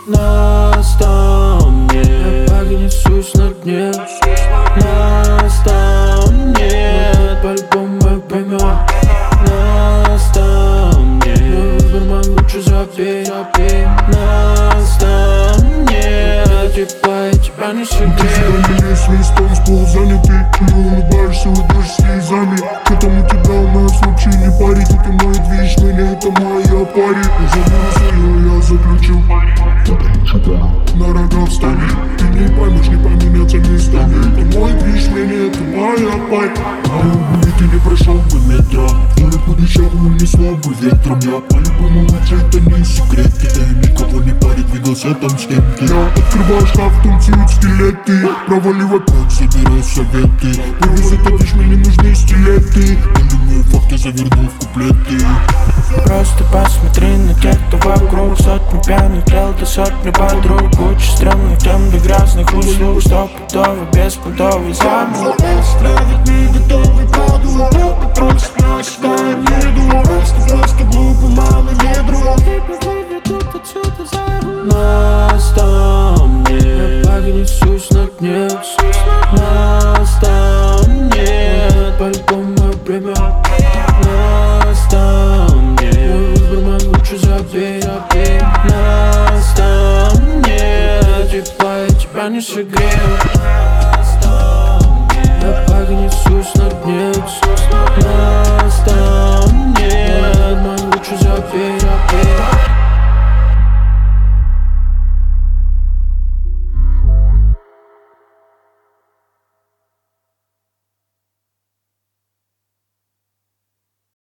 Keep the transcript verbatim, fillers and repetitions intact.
Нас там нет, я погнесусь на дне. Нас там нет, по-любому поймёт. Нас там нет, мой выбор, мой лучше забей. Нас там нет, типа я тебя не согрею. Ты всегда есть весь танцпол занятый. Ты улыбаешься, уйдешь слезами. К этому тебя у нас вообще не парит. И ты мой движ, меня это моя пари. Заберу свое, я заключил. На рога встали. Ты не поймешь, не поменяться местами. Это мой движ, меня это моя пари. И ты не прошел бы метро. Город будущего не смог бы ветром. Я по-любому лучше, это не секрет. Это никого не парит, двигался там с кем-то. Я открываю шкаф, танцуют скелеты. Проваливай пот, собирай советы. Привез это вещь, мне не нужны стилеты. Полюбные факты заверну в куплеты. Просто посмотри на тех, кто вокруг. Сотни пьяных тел, до сотни подруг. Куча стрёмных тем для грязных услуг. Стопудовый, беспонтовый замок. Стравить не готовый паду. Папа просит нас, да не иду. Просто, просто глупо, мама не друг. Нас там нет, я погнесусь на дне. Нас там нет, по-любому поймёт. Нас там нет, мой выбор, мой лучше забей. Нас там нет, типа я тебя не согрею.